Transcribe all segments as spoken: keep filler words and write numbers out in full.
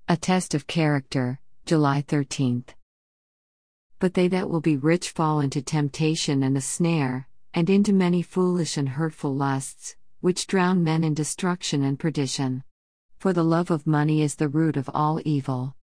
A test of character, July thirteenth. But they that will be rich fall into temptation and a snare, and into many foolish and hurtful lusts, which drown men in destruction and perdition. For the love of money is the root of all evil.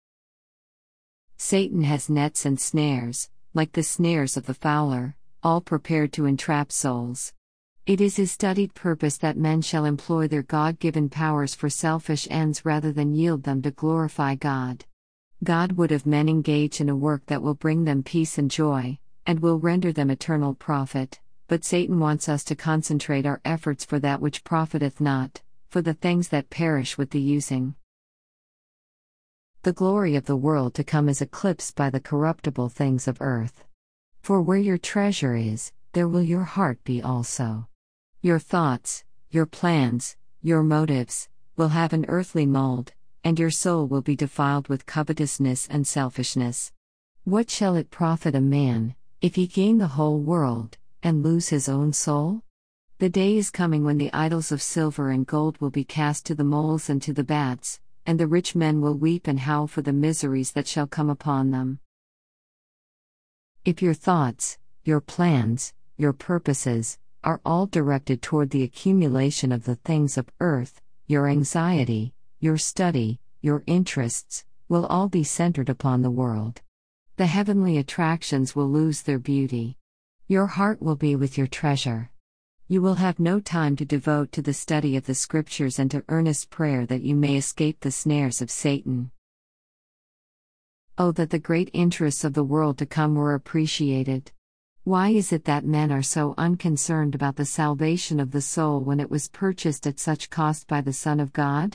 Satan has nets and snares, like the snares of the fowler, all prepared to entrap souls. It is his studied purpose that men shall employ their God-given powers for selfish ends rather than yield them to glorify God. God would have men engage in a work that will bring them peace and joy, and will render them eternal profit, but Satan wants us to concentrate our efforts for that which profiteth not, for the things that perish with the using. The glory of the world to come is eclipsed by the corruptible things of earth. For where your treasure is, there will your heart be also. Your thoughts, your plans, your motives, will have an earthly mold, and your soul will be defiled with covetousness and selfishness. What shall it profit a man, if he gain the whole world, and lose his own soul? The day is coming when the idols of silver and gold will be cast to the moles and to the bats, and the rich men will weep and howl for the miseries that shall come upon them. If your thoughts, your plans, your purposes, are all directed toward the accumulation of the things of earth, your anxiety, your study, your interests, will all be centered upon the world. The heavenly attractions will lose their beauty. Your heart will be with your treasure. You will have no time to devote to the study of the Scriptures and to earnest prayer that you may escape the snares of Satan. Oh, that the great interests of the world to come were appreciated! Why is it that men are so unconcerned about the salvation of the soul when it was purchased at such cost by the Son of God?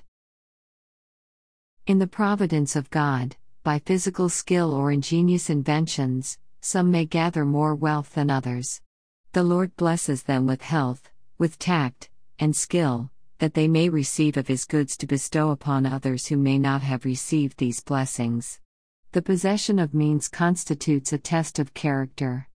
In the providence of God, by physical skill or ingenious inventions, some may gather more wealth than others. The Lord blesses them with health, with tact, and skill, that they may receive of His goods to bestow upon others who may not have received these blessings. The possession of means constitutes a test of character.